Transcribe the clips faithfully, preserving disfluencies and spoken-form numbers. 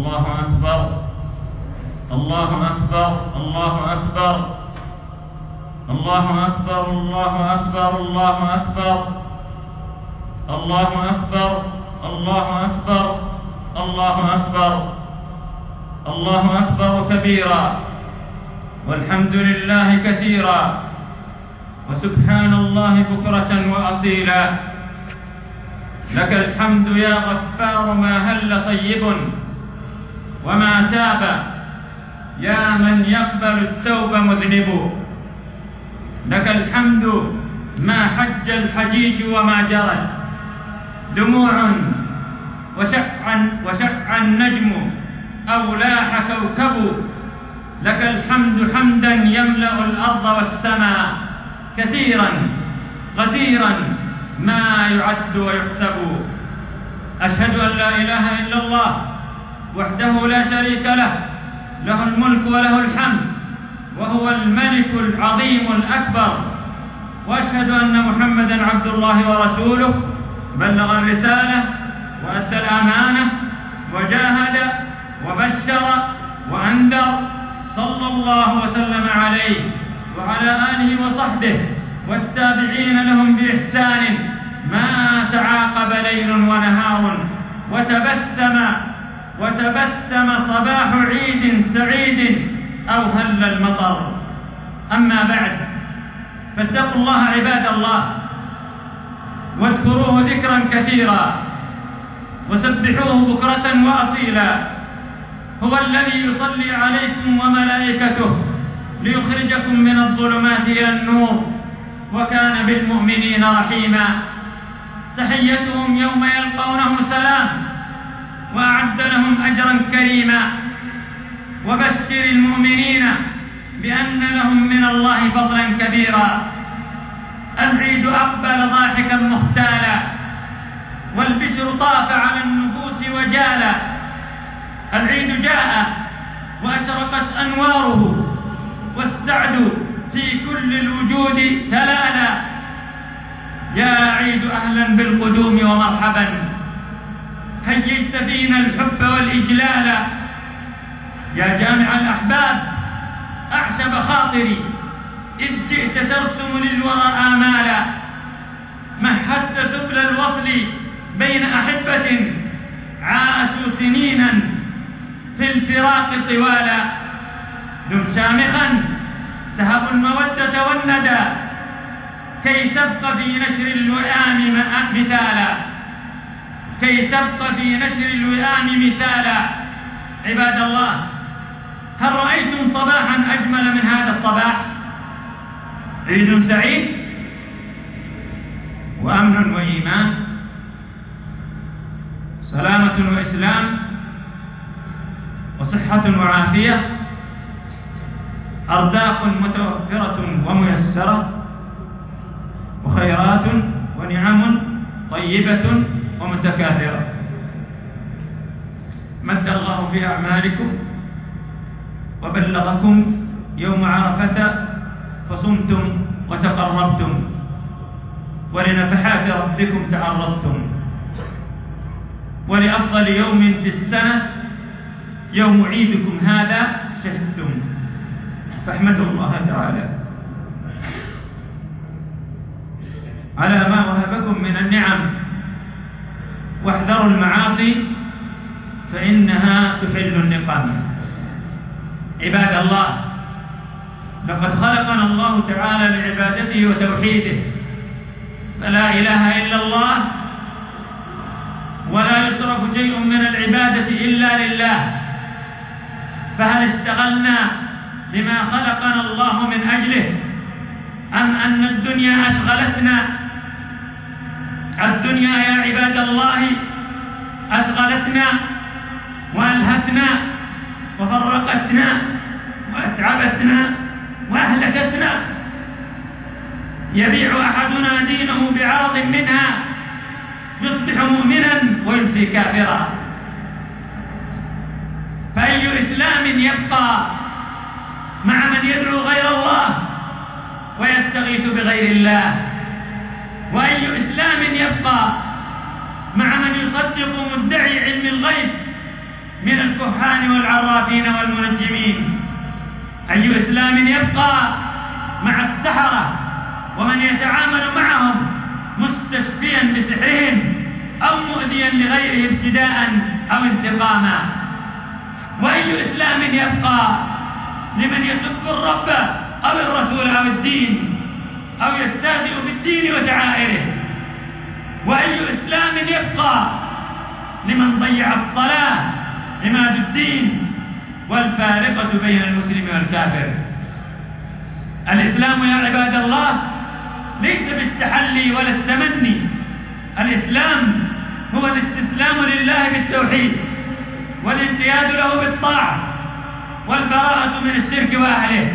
الله أكبر الله أكبر الله أكبر الله أكبر الله أكبر الله أكبر الله أكبر الله أكبر الله أكبر الله أكبر كبيرا والحمد لله كثيرا وسبحان الله بكرة وأصيلا لك الحمد يا غفار ما هل صيب وما تاب يا من يقبل التوب مذنب لك الحمد ما حج الحجيج وما جرت دموع وشع وشع النجم أو لاح كوكب لك الحمد حمدا يملأ الأرض والسماء كثيرا غزيرا ما يعد ويحسب أشهد أن لا إله إلا الله وحده لا شريك له له الملك وله الحمد وهو الملك العظيم الأكبر وأشهد أن محمدا عبد الله ورسوله بلغ الرسالة وأدى الأمانة وجاهد وبشر وأنذر صلى الله وسلم عليه وعلى آله وصحبه والتابعين لهم بإحسان ما تعاقب ليل ونهار وتبسم وتبسم صباح عيد سعيد أو هل المطر. أما بعد فاتقوا الله عباد الله واذكروه ذكرا كثيرا وسبحوه بكرة وأصيلا هو الذي يصلي عليكم وملائكته ليخرجكم من الظلمات إلى النور وكان بالمؤمنين رحيما. تحيتهم يوم يلقونه سلام وأعد لهم أجرا كريما وبشر المؤمنين بأن لهم من الله فضلا كبيرا. العيد أقبل ضاحكا مختالا والبشر طاف على النفوس وجالا. العيد جاء وأشرقت أنواره والسعد في كل الوجود تلالا. يا عيد أهلا بالقدوم ومرحبا هيجت فينا الحب والإجلال. يا جامع الأحباب أعشب خاطري إذ جئت ترسم للورى آمالا. مهدت سبل الوصل بين أحبة عاشوا سنينا في الفراق طوالا. دم شامخا تهب المودة والندى كي تبقى في نشر الوئام مثالا كي تبقى في نشر الوئام مثالا. عباد الله هل رأيتم صباحا أجمل من هذا الصباح؟ عيد سعيد وأمن وإيمان سلامة وإسلام وصحة وعافية أرزاق متوفرة وميسرة وخيرات ونعم طيبة ومتكاثرة. مد الله في أعمالكم وبلغكم يوم عرفة فصمتم وتقربتم ولنفحات ربكم تعرضتم ولأفضل يوم في السنة يوم عيدكم هذا شهدتم فاحمدوا الله تعالى على ما وهبكم من النعم واحذروا المعاصي فإنها تحل النقام. عباد الله لقد خلقنا الله تعالى لعبادته وتوحيده فلا إله إلا الله ولا يصرف شيء من العبادة إلا لله. فهل اشتغلنا بما خلقنا الله من أجله أم أن الدنيا أشغلتنا؟ الدنيا يا عباد الله أشغلتنا وألهتنا وفرقتنا وأتعبتنا وأهلكتنا. يبيع أحدنا دينه بعرض منها يصبح مؤمنا ويمسي كافرا. فأي إسلام يبقى مع من يدعو غير الله ويستغيث بغير الله؟ وأي إسلام يبقى مع من يصدق مدعي علم الغيب من الكهان والعرافين والمنجمين. أي إسلام يبقى مع السحرة ومن يتعامل معهم مستشفيا بسحرهم أو مؤذيا لغيره ابتداء أو انتقاما؟ وأي إسلام يبقى لمن يسب الرب أو الرسول أو الدين أو يستهزئ بالدين وشعائره؟ وأي إسلام يبقى لمن ضيع الصلاة عماد الدين والفارقة بين المسلم والكافر؟ الإسلام يا عباد الله ليس بالتحلي ولا التمني. الإسلام هو الاستسلام لله بالتوحيد والانقياد له بالطاعة والبراءة من الشرك وأهله.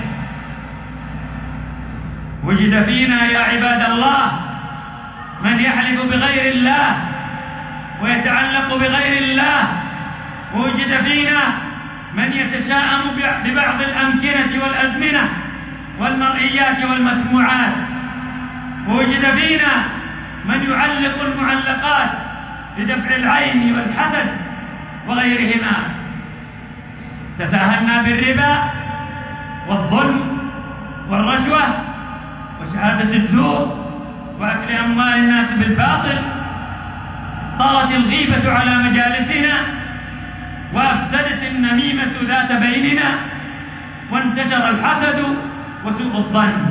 وجد فينا يا عباد الله من يحلف بغير الله ويتعلق بغير الله، ووجد فينا من يتشاءم ببعض الأمكنة والأزمنة والمرئيات والمسموعات، ووجد فينا من يعلق المعلقات لدفع العين والحسد وغيرهما. تساهلنا بالربا والظلم والرشوة وشهادة الزور وأكل أموال الناس بالباطل. طغت الغيبة على مجالسنا وأفسدت النميمة ذات بيننا، وانتشر الحسد وسوء الظن.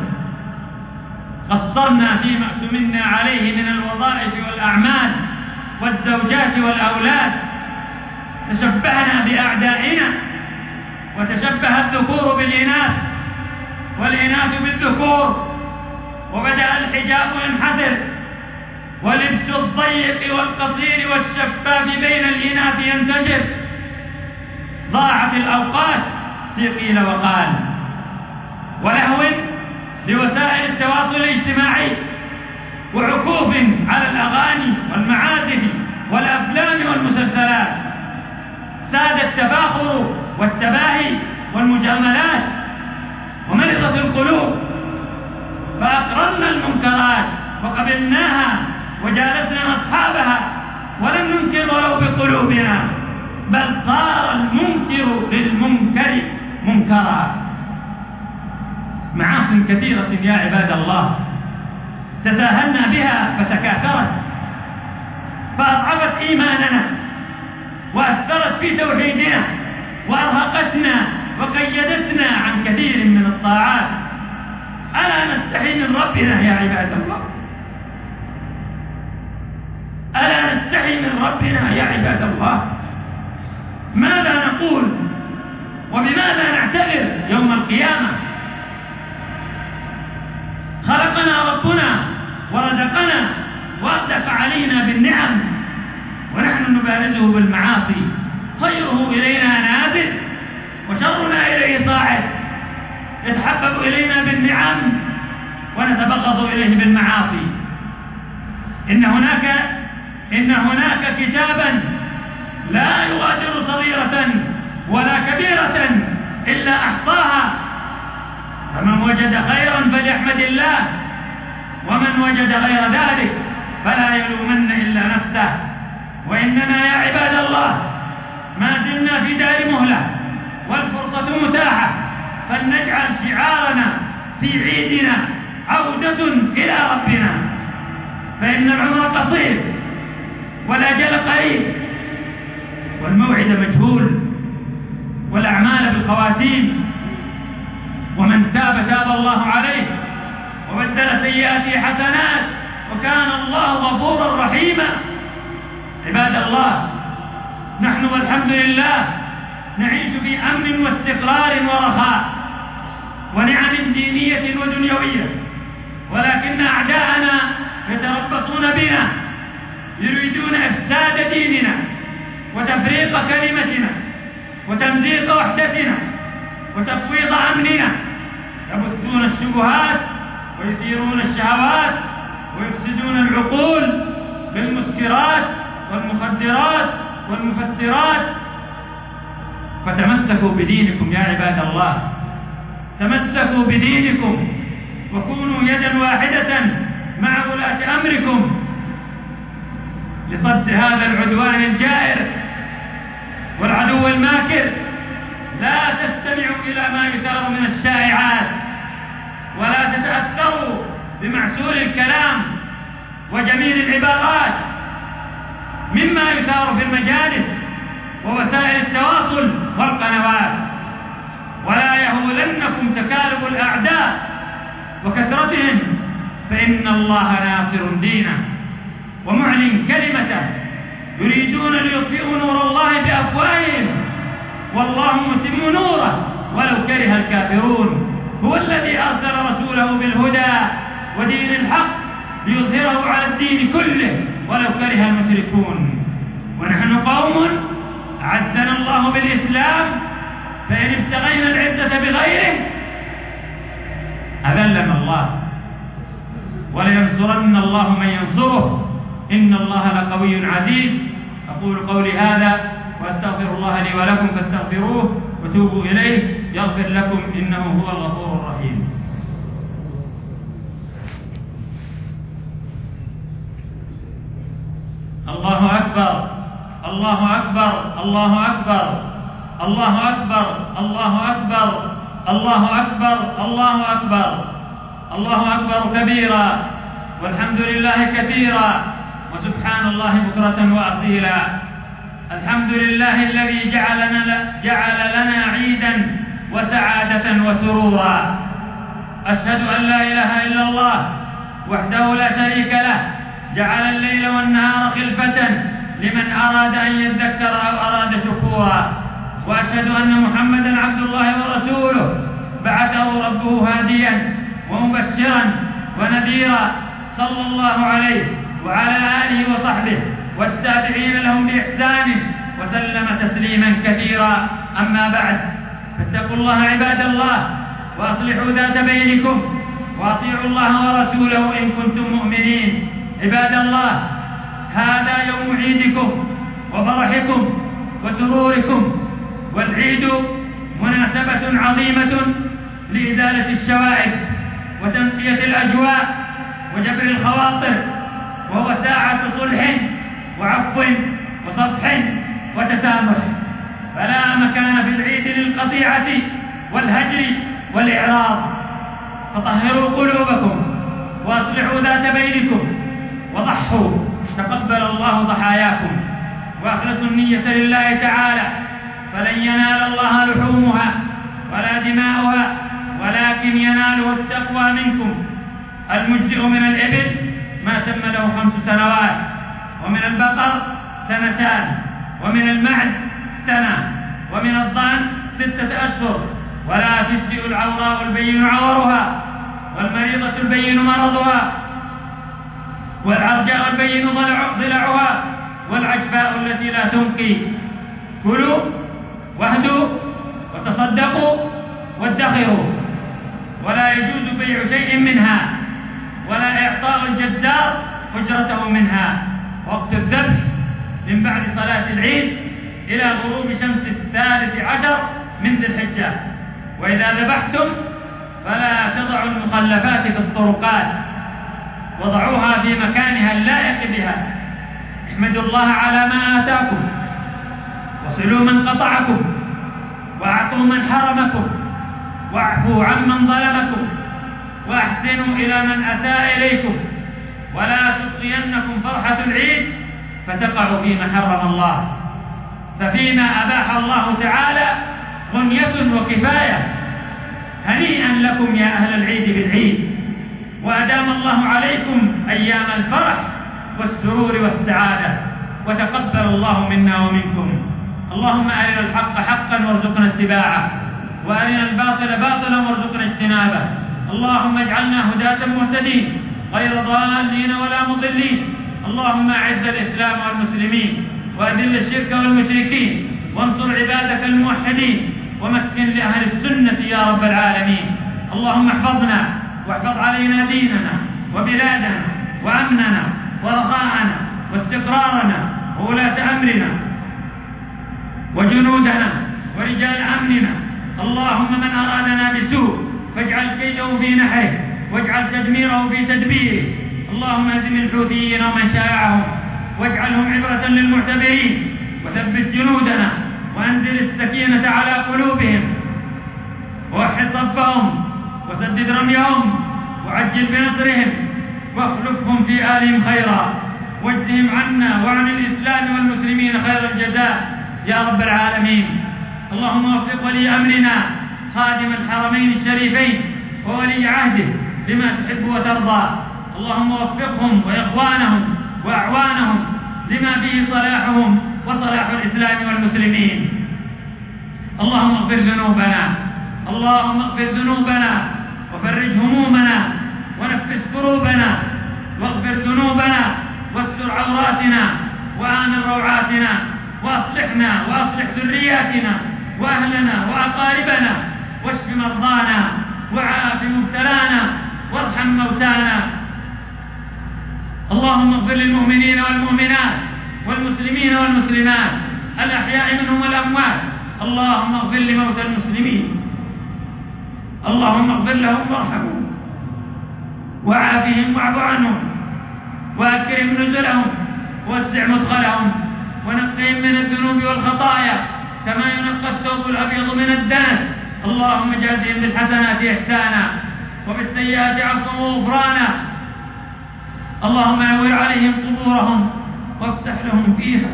قصرنا فيما اؤتمنا عليه من الوظائف والأعمال والزوجات والأولاد. تشبهنا بأعدائنا، وتشبه الذكور بالإناث والإناث بالذكور، وبدأ الحجاب ينحدر ولبس الضيق والقصير والشفاف بين الإناث ينتشر. ضاعت الأوقات في قيل وقال ولهو لوسائل التواصل الاجتماعي وعكوف على الأغاني والمعازف والأفلام والمسلسلات. ساد التفاخر والتباهي والمجاملات، ومرضت القلوب فأقررنا المنكرات وقبلناها وجالسنا أصحابها ولم ننكر ولو بقلوبنا، بل صار المنكر للمنكر منكرا. معاصٍ كثيرة يا عباد الله تساهلنا بها فتكاثرت فأضعفت إيماننا وأثرت في توحيدنا وأرهقتنا وقيدتنا عن كثير من الطاعات. ألا نستحي من ربنا يا عباد الله؟ ألا نستحي من ربنا يا عباد الله؟ ماذا نقول وبماذا نعتذر يوم القيامة؟ خلقنا ربنا ورزقنا وأردف علينا بالنعم، ونحن نبارزه بالمعاصي. خيره إلينا نازل وشرنا إليه صاعد. يتحبب إلينا بالنعم ونتبغض إليه بالمعاصي. إن هناك إن هناك كتابا لا يغادر صغيرة ولا كبيرة إلا أحصاها، فمن وجد خيرا فليحمد الله، ومن وجد غير ذلك فلا يلومن إلا نفسه. وإننا يا عباد الله ما زلنا في دار مهلة والفرصة متاحة، فلنجعل شعارنا في عيدنا عودة إلى ربنا، فإن العمر قصير والأجل قريب والموعد مجهول والأعمال بالخواتيم. ومن تاب تاب الله عليه وبدل سيئاته حسنات وكان الله غفورا رحيما. عباد الله، نحن والحمد لله نعيش في أمن واستقرار ورخاء ونعم دينية ودنيوية، ولكن أعداءنا يتربصون بنا يريدون إفساد ديننا وتفريق كلمتنا وتمزيق وحدتنا وتفويض أمننا. يبثون الشبهات ويثيرون الشهوات ويفسدون العقول بالمسكرات والمخدرات والمفترات. فتمسكوا بدينكم يا عباد الله، تمسكوا بدينكم وكونوا يدا واحدة مع ولاة أمركم لصد هذا العدوان الجائر والعدو الماكر. لا تستمعوا إلى ما يثار من الشائعات، ولا تتأثروا بمعسول الكلام وجميل العبارات مما يثار في المجالس ووسائل التواصل والقنوات. ولا يهولنكم تكالب الأعداء وكثرتهم، فإن الله ناصر دينه ومعلن كلمته. يريدون ليطفئوا نور الله بأفواههم والله متم نوره ولو كره الكافرون. هو الذي أرسل رسوله بالهدى ودين الحق ليظهره على الدين كله ولو كره المشركون. ونحن قوم أعزنا الله بالإسلام، فإن ابتغينا العزة بغيره أذلنا الله، ولينصرن الله من ينصره، إن الله لقوي عزيز. أقول قولي هذا وأستغفر الله لي ولكم فاستغفروه وتوبوا إليه يغفر لكم إنه هو الغفور الرحيم. الله أكبر الله أكبر الله أكبر الله أكبر الله أكبر الله أكبر الله أكبر الله أكبر كبيرا، والحمد لله كثيرا، وسبحان الله بكرة وأصيلا. الحمد لله الذي جعلنا جعل لنا عيدا وسعادة وسرورا. أشهد أن لا إله إلا الله وحده لا شريك له، جعل الليل والنهار خلفة لمن أراد أن يذكر أو أراد شكورا. وأشهد أن محمدا عبد الله ورسوله، بعثه ربه هاديا ومبشرا ونذيرا، صلى الله عليه وعلى آله وصحبه والتابعين لهم بإحسان وسلم تسليما كثيرا. أما بعد، فاتقوا الله عباد الله وأصلحوا ذات بينكم وأطيعوا الله ورسوله إن كنتم مؤمنين. عباد الله، هذا يوم عيدكم وفرحكم وسروركم، والعيد مناسبة عظيمة لإزالة الشوائب وتنقية الأجواء وجبر الخواطر، وهو ساعة صلح وعفو وصفح وتسامح. فلا مكان في العيد للقطيعة والهجر والإعراض. فطهروا قلوبكم وأصلحوا ذات بينكم وضحوا، تقبل الله ضحاياكم، وأخلصوا النية لله تعالى، فلن ينال الله لحومها ولا دماؤها، ولكن يناله التقوى منكم. المجزئ من الإبل ما تم له خمس سنوات، ومن البقر سنتان، ومن المعز سنة، ومن الضأن ستة أشهر. ولا تجزئ العوراء البين عورها، والمريضة البين مرضها، والعرجاء البين ضلعها، والعجفاء التي لا تنقي. كلوا واهدوا وتصدقوا وادخروا، ولا يجوز بيع شيء منها، ولا إعطاء الجزار أجرته منها. وقت الذبح من بعد صلاة العيد إلى غروب شمس الثالث عشر من ذي الحجة. وإذا ذبحتم فلا تضعوا المخلفات في الطرقات، وضعوها في مكانها اللائق بها. احمدوا الله على ما آتاكم، وصلوا من قطعكم، وأعطوا من حرمكم، واعفوا عمن ظلمكم، وأحسنوا إلى من أساء إليكم. ولا تطغينكم فرحة العيد فتقعوا فيما حرم الله. ففيما أباح الله تعالى غنية وكفاية. هنيئا لكم يا أهل العيد بالعيد، وأدام الله عليكم أيام الفرح والسرور والسعادة، وتقبل الله منا ومنكم. اللهم أرنا الحق حقا وارزقنا اتباعه، وأرنا الباطل باطلا وارزقنا اجتنابه. اللهم اجعلنا هداة مهتدين غير ضالين ولا مضلين. اللهم أعز الإسلام والمسلمين، وأذل الشرك والمشركين، وانصر عبادك الموحدين، ومكن لأهل السنة يا رب العالمين. اللهم احفظنا واحفظ علينا ديننا وبلادنا وأمننا ورخاءنا واستقرارنا وولاة أمرنا وجنودنا ورجال أمننا. اللهم من أرادنا بسوء فاجعل كيده في نحره، واجعل تدميره في تدبيره. اللهم اهزم الحوثيين ومن شايعهم، واجعلهم عبرة للمعتبرين، وثبت جنودنا وأنزل السكينة على قلوبهم، ووحد صفهم، وسدد رميهم، وعجل بنصرهم، واخلفهم في آلهم خيرا، واجزهم عنا وعن الإسلام والمسلمين خير الجزاء يا رب العالمين. اللهم وفق ولي أمرنا خادم الحرمين الشريفين وولي عهده لما تحب وترضى، اللهم وفقهم وإخوانهم وأعوانهم لما فيه صلاحهم وصلاح الإسلام والمسلمين. اللهم اغفر ذنوبنا، اللهم اغفر ذنوبنا وفرج همومنا ونفس كروبنا، واغفر ذنوبنا واستر عوراتنا وآمن روعاتنا، وأصلحنا وأصلح ذرياتنا وأهلنا وأقاربنا، واشف مرضانا وعاف مبتلانا وارحم موتانا. اللهم اغفر للمؤمنين والمؤمنات والمسلمين والمسلمات الأحياء منهم والأموات، اللهم اغفر لموتى المسلمين، اللهم اغفر لهم وارحمهم وعافهم واعف عنهم وأكرم نزلهم ووسع مدخلهم ونقهم من الذنوب والخطايا كما ينقى الثوب الأبيض من الدنس. اللهم جازهم بالحسنات إحسانا وبالسيئات عفوا وغفرانا. اللهم نور عليهم قبورهم وافسح لهم فيها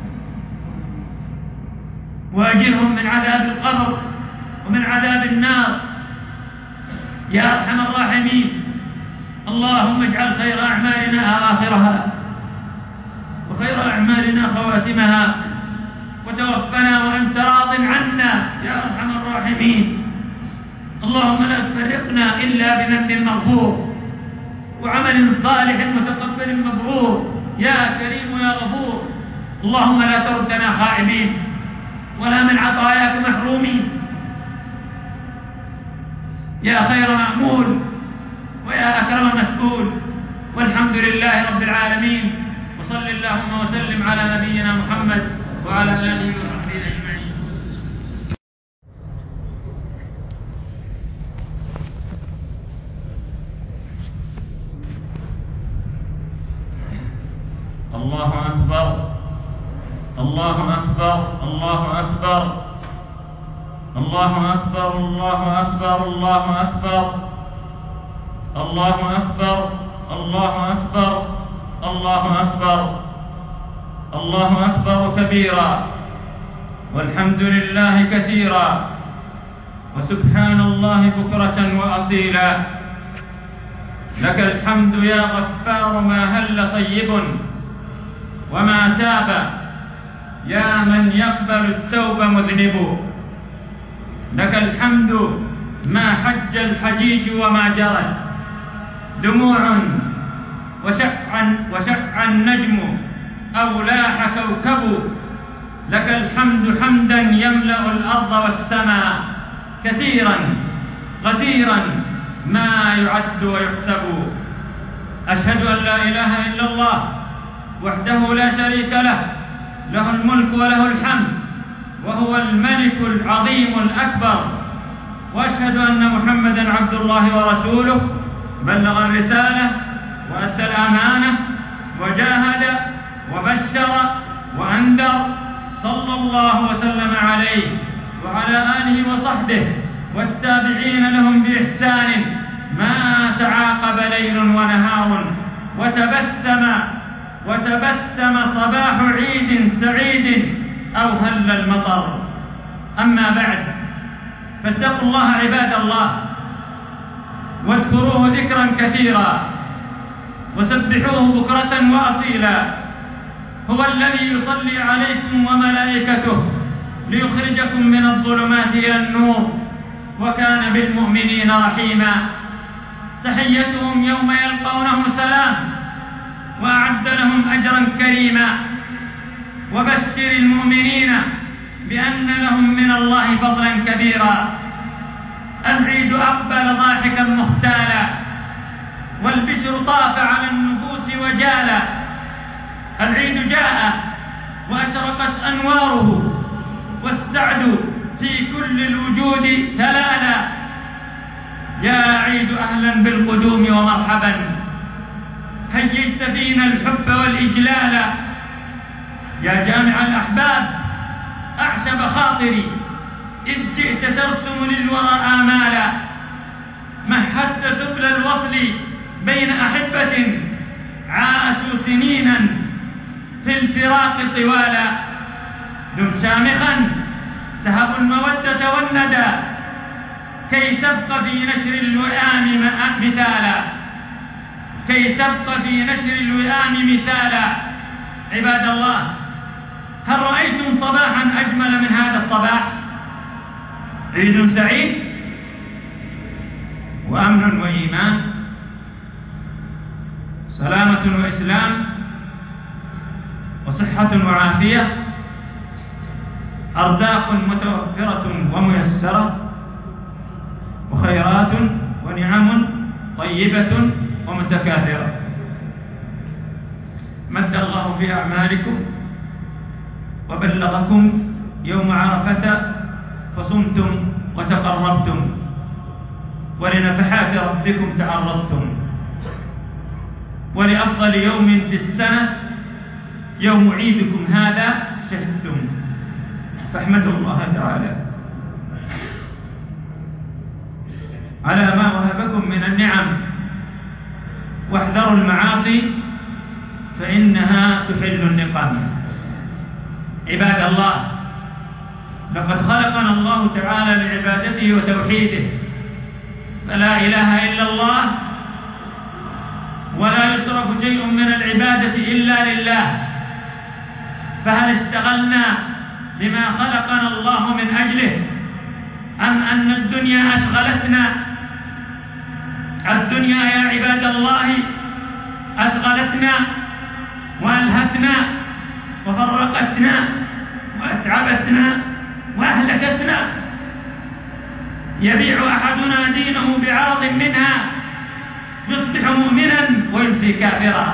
وأجرهم من عذاب القبر ومن عذاب النار يا أرحم الراحمين. اللهم اجعل خير أعمالنا آخرها وخير أعمالنا خواتمها، وتوفنا وأنت راض عنا يا أرحم الراحمين. اللهم لا تفرقنا إلا بذنب مغفور وعمل صالح متقبل مبرور يا كريم يا غفور. اللهم لا تردنا خائبين ولا من عطاياك محرومين يا خير مأمول ويا أكرم مسؤول. والحمد لله رب العالمين، وصل اللهم وسلم على نبينا محمد وعلى آله وصحبه أجمعين. الله أكبر الله أكبر الله أكبر الله أكبر الله أكبر الله أكبر الله أكبر الله أكبر الله أكبر الله أكبر كبيرا، والحمد لله كثيرا، وسبحان الله بكرة وأصيلا. لك الحمد يا غفار ما هل صيب وما تاب، يا من يقبل التوب مذنب. لك الحمد ما حج الحجيج وما جرت دموع وشع وشع النجم أو لاح كوكب. لك الحمد حمدا يملأ الأرض والسماء كثيرا غزيرا ما يعد ويحسب. أشهد أن لا إله إلا الله وحده لا شريك له، له الملك وله الحمد وهو الملك العظيم الأكبر. وأشهد أن محمدا عبد الله ورسوله، بلغ الرسالة وأدى الأمانة وجاهد وبشر وأنذر، صلى الله وسلم عليه وعلى آله وصحبه والتابعين لهم بإحسان ما تعاقب ليل ونهار، وتبسم وتبسم صباح عيد سعيد أو هل المطر. أما بعد، فاتقوا الله عباد الله، واذكروه ذكرا كثيرا، وسبحوه بكرة وأصيلا. هو الذي يصلي عليكم وملائكته ليخرجكم من الظلمات إلى النور، وكان بالمؤمنين رحيما. تحيتهم يوم يلقونه سلام، وأعد لهم أجرا كريما. وبشر المؤمنين بأن لهم من الله فضلا كبيرا. العيد أقبل ضاحكا مختالا، والبشر طاف على النفوس وجالا. العيد جاء وأشرقت أنواره، والسعد في كل الوجود تلالا. يا عيد أهلا بالقدوم ومرحبا، هيجت فينا الحب والإجلال. يا جامع الأحباب أعشب خاطري إذ جئت ترسم للورى آمالا، مهدت سبل الوصل بين أحبة عاشوا سنينا في الفراق طوالا. دم شامخا تهب المودة والندى كي تبقى في نشر الوئام مثالا، كي تبقى في نشر الوئام مثالا. عباد الله، هل رأيتم صباحا أجمل من هذا الصباح؟ عيد سعيد وأمن وإيمان، سلامة وإسلام، وصحة وعافية، أرزاق متوفرة وميسرة، وخيرات ونعم طيبة ومتكاثرة. مد الله في أعمالكم وبلغكم يوم عرفة فصمتم وتقربتم، ولنفحات ربكم تعرضتم، ولأفضل يوم في السنة يوم عيدكم هذا شهدتم، فاحمدوا الله تعالى على ما وهبكم من النعم، واحذروا المعاصي فإنها تحل النقم. عباد الله، لقد خلقنا الله تعالى لعبادته وتوحيده، فلا إله إلا الله، ولا يصرف شيء من العبادة إلا لله. فهل اشتغلنا بما خلقنا الله من أجله أم أن الدنيا أشغلتنا؟ الدنيا يا عباد الله أشغلتنا وألهتنا وفرقتنا وأتعبتنا وأهلكتنا. يبيع أحدنا دينه بعرض منها، يصبح مؤمنا ويمسي كافرا.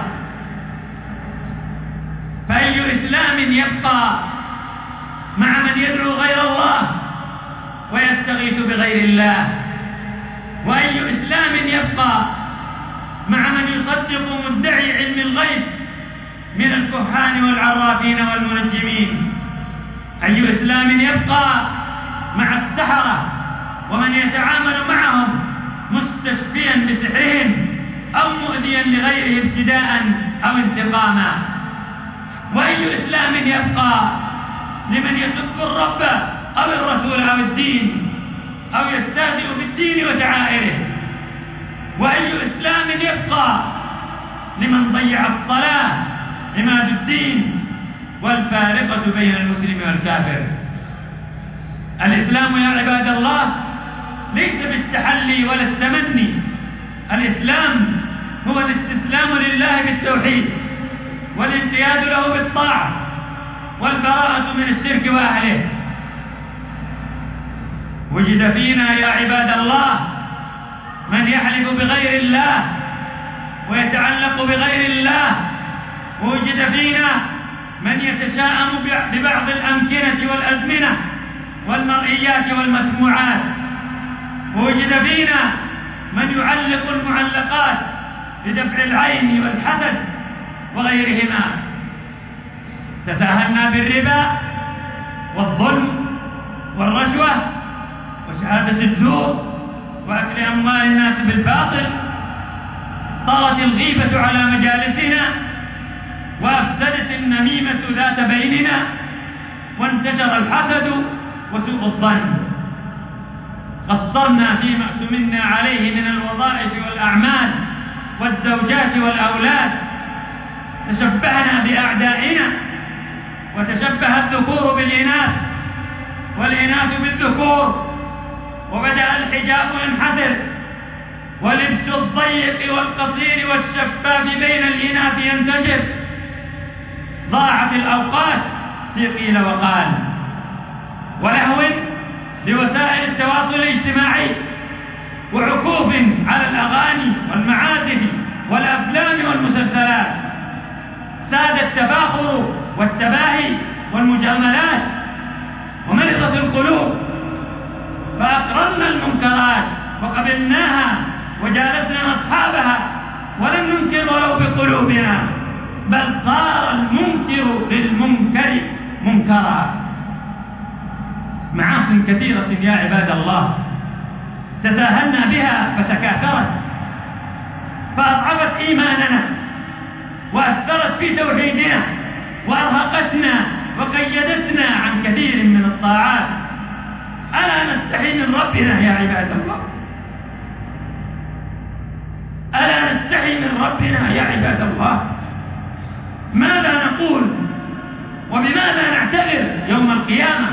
فأي إسلام يبقى مع من يدعو غير الله ويستغيث بغير الله؟ وأي إسلام يبقى مع من يصدق مدعي علم الغيب من الكهان والعرافين والمنجمين؟ أي إسلام يبقى مع السحرة ومن يتعامل معهم مستشفيا بسحرهم أو مؤذيا لغيره ابتداء أو انتقاما؟ وأي إسلام يبقى لمن يسب الرب أو الرسول أو الدين أو يستهزئ بالدين وشعائره؟ وأي إسلام يبقى لمن ضيع الصلاة عماد الدين والفارقة بين المسلم والكافر؟ الإسلام يا عباد الله ليس بالتحلي ولا التمني، الإسلام هو الاستسلام لله بالتوحيد والانقياد له بالطاعة والبراءة من الشرك وأهله. وجد فينا يا عباد الله من يحلف بغير الله ويتعلق بغير الله، ووجد فينا من يتشاءم ببعض الأمكنة والأزمنة والمرئيات والمسموعات، ووجد فينا من يعلق المعلقات لدفع العين والحسد وغيرهما. تساهلنا بالربا والظلم والرشوة وشهادة الزور وأكل أموال الناس بالباطل. طغت الغيبة على مجالسنا، وأفسدت النميمة ذات بيننا، وانتشر الحسد وسوء الظن. قصرنا فيما اؤتمنا عليه من الوظائف والأعمال والزوجات والأولاد، تشبهنا بأعدائنا، وتشبه الذكور بالإناث والإناث بالذكور، وبدأ الحجاب ينحدر ولبس الضيق والقصير والشفاف بين الإناث ينتشر. ضاعت الأوقات في قيل وقال ولهو بوسائل التواصل الاجتماعي، وعكوف على الأغاني والمعازف والأفلام والمسلسلات. ساد التفاخر والتباهي والمجاملات، ومرضت القلوب، فأقررنا المنكرات وقبلناها وجالسنا أصحابها ولم ننكر ولو بقلوبنا، بل صار المنكر للمنكر منكرا. معاصٍ كثيرة يا عباد الله، تساهلنا بها فتكاثرت فأضعفت إيماننا وأثرت في توحيدنا وأرهقتنا وقيدتنا عن كثير من الطاعات. ألا نستحي من ربنا يا عباد الله؟ ألا نستحي من ربنا يا عباد الله؟ ماذا نقول وبماذا نعتذر يوم القيامة؟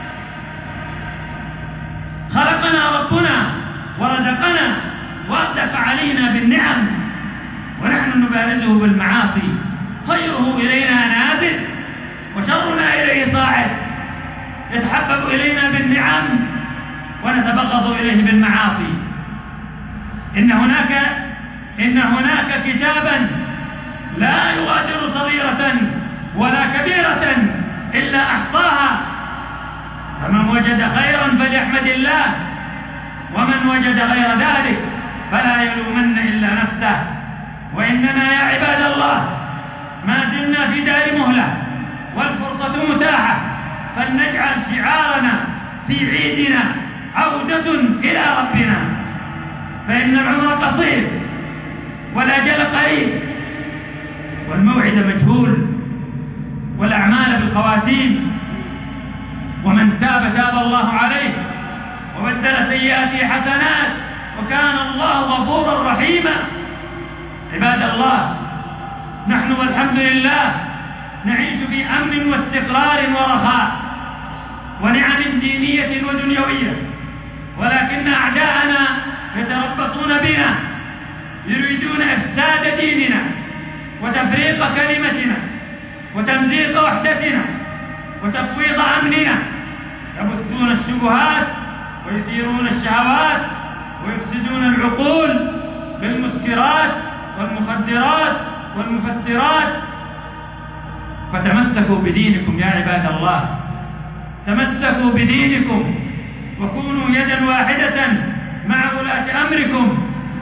خلقنا ربنا ورزقنا وأردف علينا بالنعم ونحن نبارزه بالمعاصي، خيره إلينا نازل وشرنا إليه صاعد، يتحبب إلينا بالنعم ونتبغض إليه بالمعاصي. إن هناك إن هناك كتابا لا يغادر صغيرة ولا كبيرة إلا أحصاها، فمن وجد خيرا فليحمد الله، ومن وجد غير ذلك فلا يلومن إلا نفسه. وإننا يا عباد الله ما زلنا في دار مهلة والفرصة متاحة، فلنجعل شعارنا في عيدنا عودة إلى ربنا، فإن العمر قصير والأجل قريب والموعد مجهول والأعمال بالخواتيم، ومن تاب تاب الله عليه وبدل سيئاته حسنات وكان الله غفورا رحيما. عباد الله، نحن والحمد لله نعيش في أمن واستقرار ورخاء ونعم دينية ودنيوية، ولكن أعداءنا يتربصون بنا يريدون إفساد ديننا وتفريق كلمتنا وتمزيق وحدتنا وتفويض أمننا، يبثون الشبهات ويثيرون الشهوات ويفسدون العقول بالمسكرات والمخدرات والمفترات. فتمسكوا بدينكم يا عباد الله، تمسكوا بدينكم وكونوا يدا واحدة مع ولاة أمركم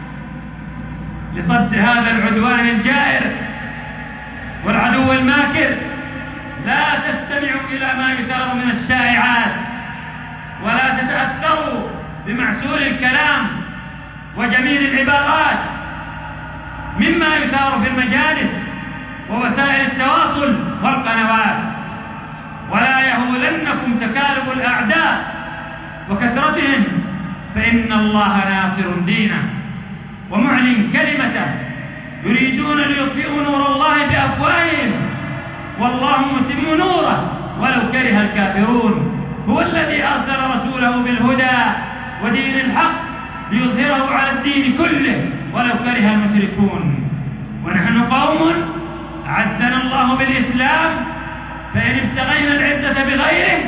لصد هذا العدوان الجائر والعدو الماكر. لا تستمعوا إلى ما يثار من الشائعات، ولا تتأثروا بمعسول الكلام وجميل العبارات مما يثار في المجالس ووسائل التواصل والقنوات، ولا يهولنكم تكالب الأعداء وكثرتهم، فإن الله ناصر دينه ومعلن كلمته، يريدون ليطفئوا نور الله بأفواههم والله متم نوره ولو كره الكافرون. هو الذي أرسل رسوله بالهدى ودين الحق ليظهره على الدين كله ولو كره المشركون. ونحن قوم أعزنا الله بالإسلام، فإن ابتغينا العزة بغيره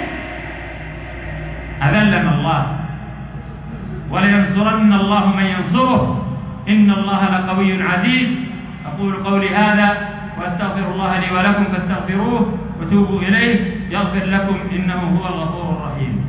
أذلنا الله، ولينصرن الله من ينصره، إن الله لقوي عزيز. أقول قولي هذا وأستغفر الله لي ولكم فاستغفروه وتوبوا إليه يغفر لكم إنه هو الغفور الرحيم.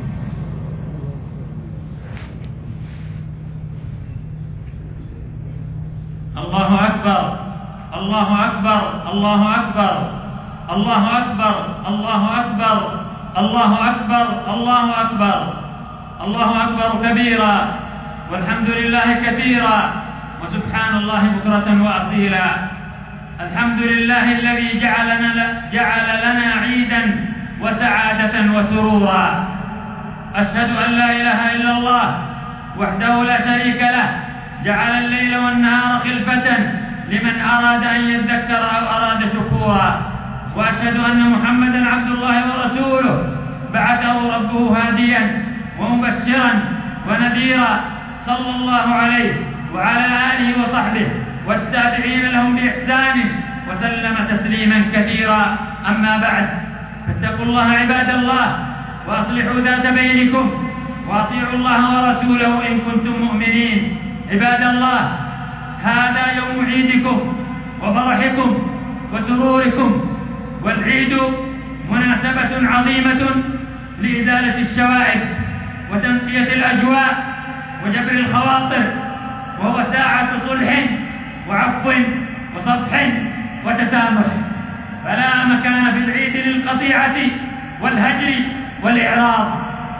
الله أكبر الله أكبر الله أكبر الله أكبر الله أكبر الله أكبر الله أكبر الله أكبر كبيرا والحمد لله كثيرا وسبحان الله بكرة وأصيلا. الحمد لله الذي جعلنا جعل لنا عيدا وسعادة وسرورا. أشهد أن لا إله إلا الله وحده لا شريك له، جعل الليل والنهار خلفة لمن أراد أن يذكر أو أراد شكورا. وأشهد أن محمدا عبد الله ورسوله بعثه ربه هاديا ومبشرا ونذيرا صلى الله عليه وعلى آله وصحبه والتابعين لهم بإحسان وسلم تسليما كثيرا. أما بعد، فاتقوا الله عباد الله وأصلحوا ذات بينكم وأطيعوا الله ورسوله إن كنتم مؤمنين. عباد الله، هذا يوم عيدكم وفرحكم وسروركم، والعيد مناسبة عظيمة لإزالة الشوائب وتنقية الأجواء وجبر الخواطر، وهو ساعة صلح وعفو وصفح وتسامح، فلا مكان في العيد للقطيعة والهجر والإعراض.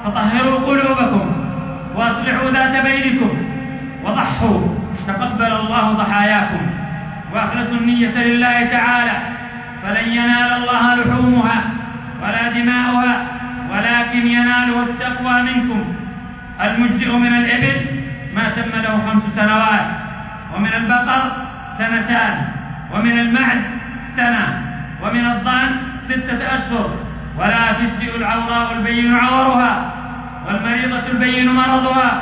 فطهروا قلوبكم وأصلحوا ذات بينكم وضحوا تقبل الله ضحاياكم وأخلصوا النية لله تعالى، فلن ينال الله لحومها ولا دماؤها ولكن يناله التقوى منكم. المجزئ من الإبل ما تم له خمس سنوات، ومن البقر سنتان، ومن المعز سنة، ومن الضأن ستة أشهر. ولا تجزئ العوراء البين عورها، والمريضة البين مرضها،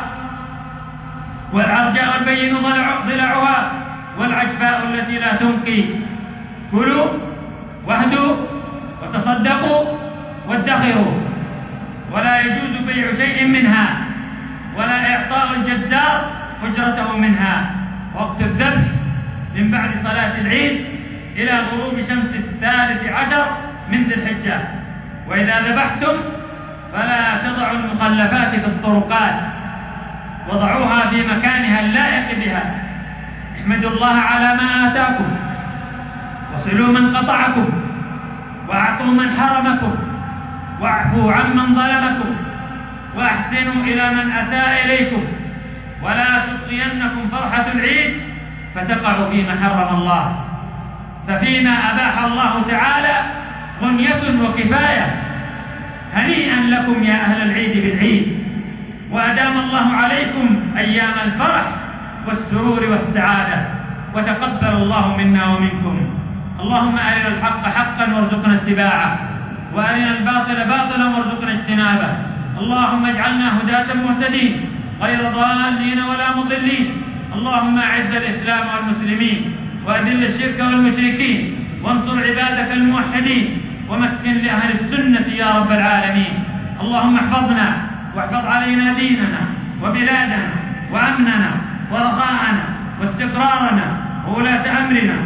والعرجاء البين ضلعها، والعجفاء التي لا تنقي. كلوا واهدوا وتصدقوا وادخروا، ولا يجوز بيع شيء منها ولا إعطاء الجزار أجرته منها. وقت الذبح من بعد صلاة العيد إلى غروب شمس الثالث عشر من ذي الحجة. وإذا ذبحتم فلا تضعوا المخلفات في الطرقات، وضعوها في مكانها اللائق بها. احمدوا الله على ما آتاكم، وصلوا من قطعكم، وأعطوا من حرمكم، واعفوا عمن ظلمكم، وأحسنوا إلى من أساء إليكم، ولا تطغينكم فرحة العيد فتقعوا فيما حرم الله. ففيما أباح الله تعالى غنية وكفاية. هنيئا لكم يا أهل العيد بالعيد، وأدام الله عليكم أيام الفرح والسرور والسعادة، وتقبل الله منا ومنكم. اللهم أرنا الحق حقا وارزقنا اتباعه، وأرنا الباطل باطلا وارزقنا اجتنابه. اللهم اجعلنا هداة مهتدين غير ضالين ولا مضلين. اللهم أعز الإسلام والمسلمين، وأذل الشرك والمشركين، وانصر عبادك الموحدين، ومكن لأهل السنة يا رب العالمين. اللهم احفظنا واحفظ علينا ديننا وبلادنا وأمننا ورخاءنا واستقرارنا وولاة أمرنا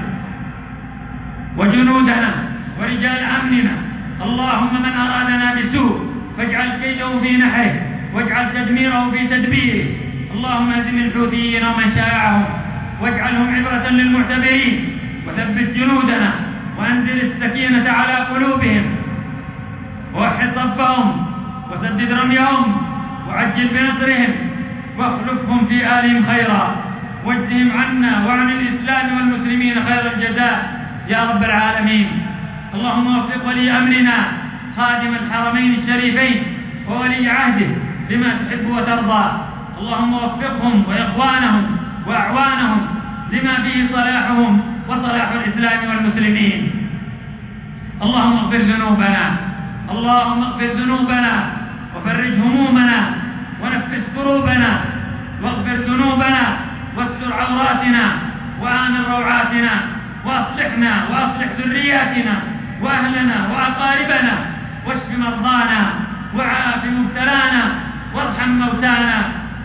وجنودنا ورجال أمننا. اللهم من أرادنا بسوء فاجعل كيده في نحره، واجعل تدميره في تدبيره. اللهم اهزم الحوثيين ومن شايعهم، واجعلهم عبرة للمعتبرين، وثبت جنودنا، وأنزل السكينة على قلوبهم، ووحد صفهم، وسدد رميهم، وعجل بنصرهم، واخلفهم في آلهم خيرا، واجزهم عنا وعن الإسلام والمسلمين خير الجزاء يا رب العالمين. اللهم وفق ولي أمرنا خادم الحرمين الشريفين وولي عهده لما تحب وترضى. اللهم وفقهم وإخوانهم وأعوانهم لما فيه صلاحهم وصلاح الإسلام والمسلمين. اللهم اغفر ذنوبنا، اللهم اغفر ذنوبنا وفرج همومنا ونفس كروبنا، واغفر ذنوبنا واستر عوراتنا وآمن روعاتنا، وأصلحنا وأصلح ذرياتنا وأهلنا وأقاربنا، واشف مرضانا وعاف مبتلانا وارحم موتانا.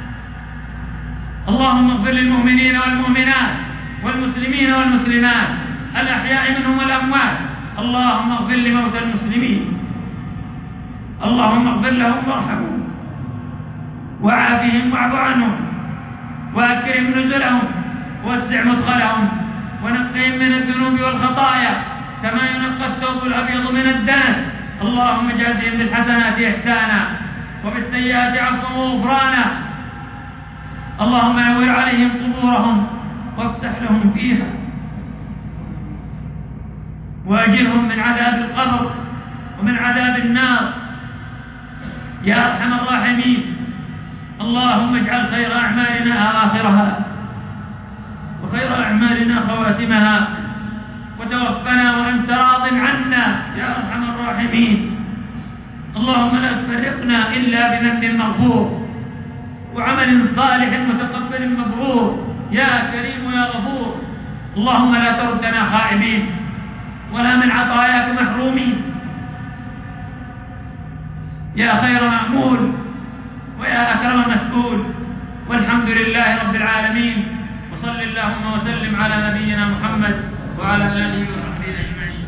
اللهم اغفر للمؤمنين والمؤمنات والمسلمين والمسلمات الأحياء منهم والأموات. اللهم اغفر لموتى المسلمين، اللهم اغفر لهم وارحمهم وعافهم واعف عنهم، وأكرم نزلهم ووسع مدخلهم، ونقهم من الذنوب والخطايا كما ينقى الثوب الأبيض من الدنس. اللهم جازهم بالحسنات إحسانا وبالسيئات عفوا وغفرانا. اللهم نور عليهم قبورهم وافسح لهم فيها، وأجرهم من عذاب القبر ومن عذاب النار يا أرحم الراحمين. اللهم اجعل خير أعمالنا آخرها، وخير أعمالنا خواتمها، وتوفنا وأنت راض عنا يا أرحم الراحمين. اللهم لا تفرقنا إلا بذنب مغفور وعمل صالح متقبل مبرور يا كريم يا غفور. اللهم لا تردنا خائبين ولا من عطاياك محرومين يا خير مأمول ويا أكرم مسؤول. والحمد لله رب العالمين، وصل اللهم وسلم على نبينا محمد وعلى آله وصحبه أجمعين.